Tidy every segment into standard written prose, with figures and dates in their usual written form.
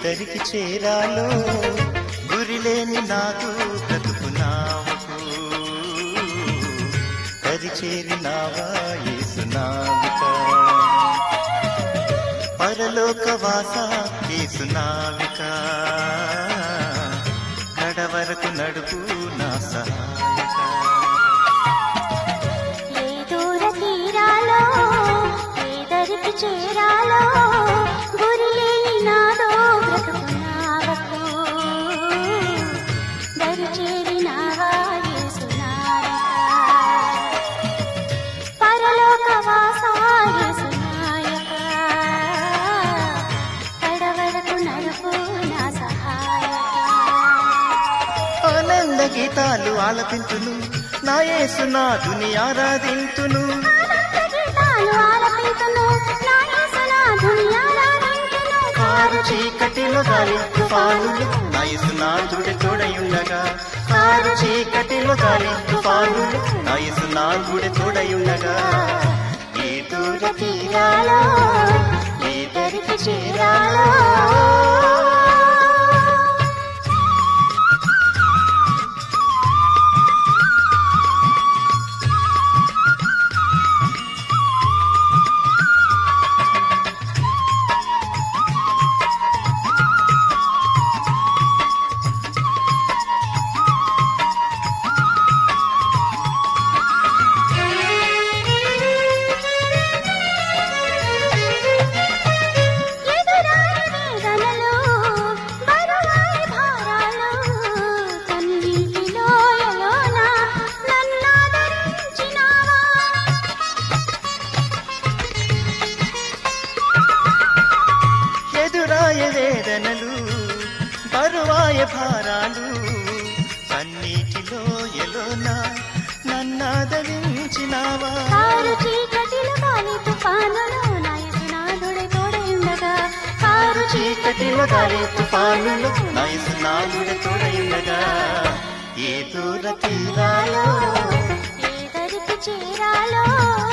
దరికి చేరాలో గురిలేని నాదు బ్రతుకు నావకు దరి చేరినావా యేసు నావిక పరలోక వాస యేసు నావిక కడవరకు నడుపు నా సహాయక ఏ దూర తీరాలో ఏ దరికి చేరాలో గురిలేని నాదో బ్రతుకు నావకు దరి చేరినావా యేసు నావిక పరలోక వాస యేసు నాయక కడవరకు నడుపు నా సహాయక ఆనంద గీతాలు ఆలపించును నా యేసునాథుని ఆరాధింతును కారు చీకటిలో గాలి తుఫానులు నా యేసునాథుడి తోడయుండగా కారు చీకటిలో గాలి తుఫానులు నా యేసునాథుడి తోడయుండగా ఏ దూర తీరాలో ఏ దరికి చేరాలో వేదనలు బరువాయ భారాలు కన్నీటిలో ఎలోనా నన్నాదరించినావా కారు చీకటిలో గాలి తుఫానులు నా యేసునాథుడి తోడయుండగా కారు చీకటిలో గాలి తుఫానులు నా యేసునాథుడి తోడయుండగా ఏ దూర తీరాలో ఏ దరికి చేరాలో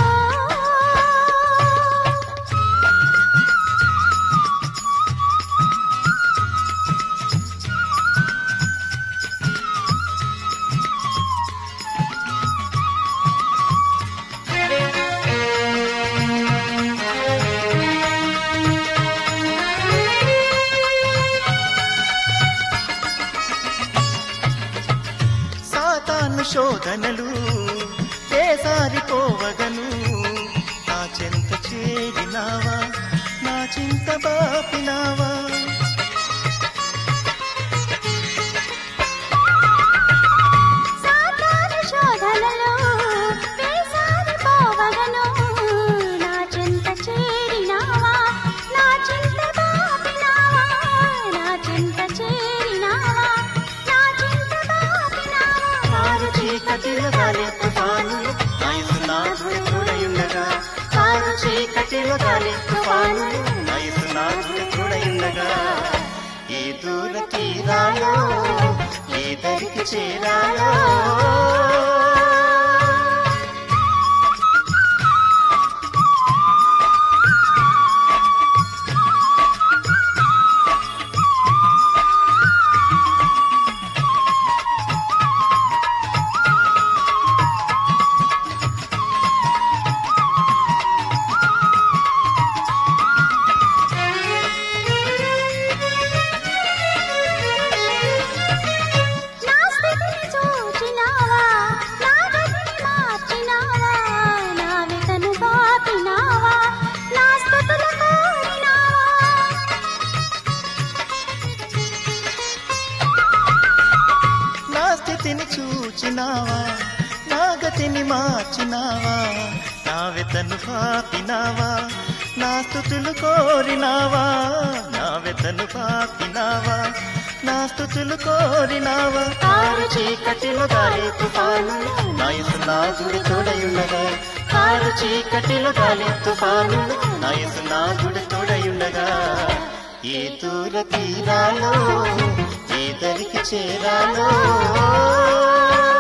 సాతాను శోధనలు చేసారిపోవగను నా చెంత చేరినావా నా చింత బాపినావా సాతాను శోధనలో వేసారిపోవగను నా చెంత చేరినావా నా చింత బాపినావా నా చింత చేరినావా నా చింత బాపినావా కారు చీకటిలో గాలి తుఫానులు నా యేసునాథుడి తోడయుండగా కారు చీకటిలో గాలి తుఫానులు నా యేసునాథుడి తోడయుండగా ఏ దూర తీరాలో ఏ దరికి చేరాలో నా స్థితిని చూచినావా నా గతిని మార్చినావా నా వెతను బాపినావా నా స్తుతులు కోరినావా నా స్థితిని చూచినావా నా గతిని మార్చినావా నా వెతను పాపినావా నా స్తుతులు కోరినావా నా వెతను పాపినావా నా స్తుతులు కోరినావా కారు చీకటిలో గాలి తుఫానులు నా యేసునాథుడి తోడయుండగా కారు చీకటిలో గాలి తుఫానులు నా యేసునాథుడి తోడయుండగా ఏ దూర తీరాలో ఏ దరికి చేరాలో